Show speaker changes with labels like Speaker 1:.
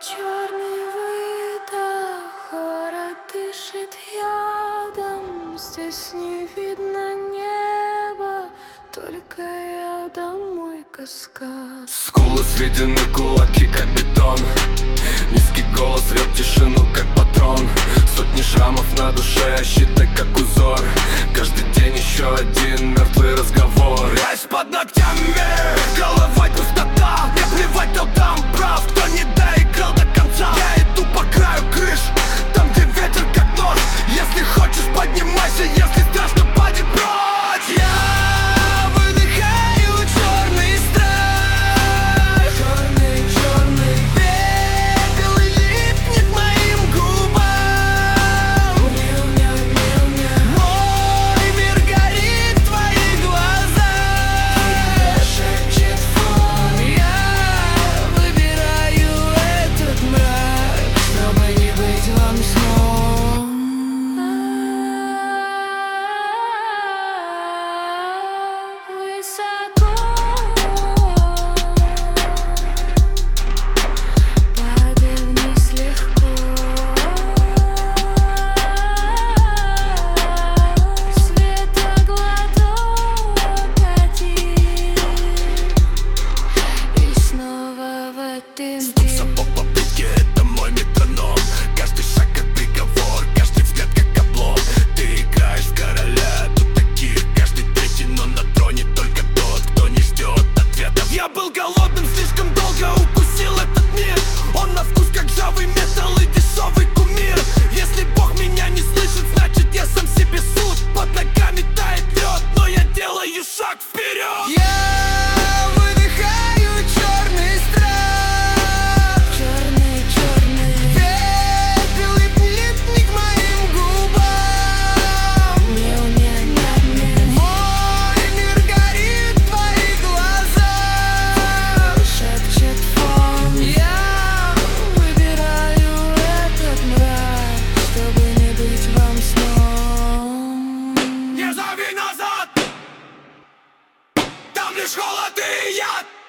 Speaker 1: Черный выдох, город дышит ядом. Здесь не видно неба, только я домой каскад.
Speaker 2: Скулы сведены, кулаки как бетон. Низкий голос рвет тишину как патрон. Сотни шрамов на душе, считай как узор. Каждый день еще один мертвый разговор. Грязь под ногтями, головой пустота. Мне плевать, кто там прав, кто не доиграл до конца. Я иду по краю крыш, там где ветер как нож. Если хочешь, поднимайся, если страшно, пади прочь. Я выдыхаю черный страх. Черный, черный пепел и липнет моим губам. Мой мир горит в твоих глазах.
Speaker 1: Шепчет фон.
Speaker 2: Я выбираю этот мрак, чтобы не быть вам сном.
Speaker 1: Высоко падай вниз легко. Светоглоток один, и снова в этом
Speaker 2: Сапог по плитке — это мой метроном. Каждый шаг как приговор, каждый взгляд как облом. Ты играешь в короля, тут таких каждый третий, но на троне только тот, кто не ждет ответов. Я был голодным слишком долго, укусил этот мир. Он на вкус как ржавый металл и дешевый кумир. Если Бог меня не слышит, значит я сам себе суд. Под ногами тает лед, но я делаю шаг вперед. Я выдыхаю черный страх.
Speaker 1: черный, черный.
Speaker 2: Пепел липнет к моим губам. Мой мир горит в твоих глазах.
Speaker 1: Шепчет фон.
Speaker 2: Я
Speaker 1: Выбираю этот мрак, чтобы не быть вам сном.
Speaker 2: не зови назад, там лишь холод и яд.